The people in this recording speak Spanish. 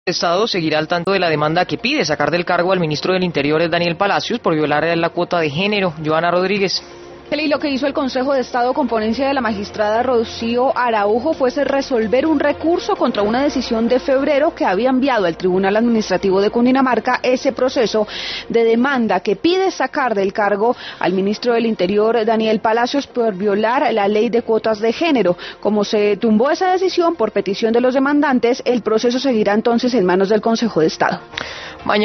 El Estado seguirá al tanto de la demanda que pide sacar del cargo al ministro del Interior, Daniel Palacios, por violar la cuota de género. Joana Rodríguez. Y lo que hizo el Consejo de Estado con ponencia de la magistrada Rocío Araujo fue resolver un recurso contra una decisión de febrero que había enviado al Tribunal Administrativo de Cundinamarca ese proceso de demanda que pide sacar del cargo al ministro del Interior, Daniel Palacios, por violar la ley de cuotas de género. Como se tumbó esa decisión por petición de los demandantes, el proceso seguirá entonces en manos del Consejo de Estado.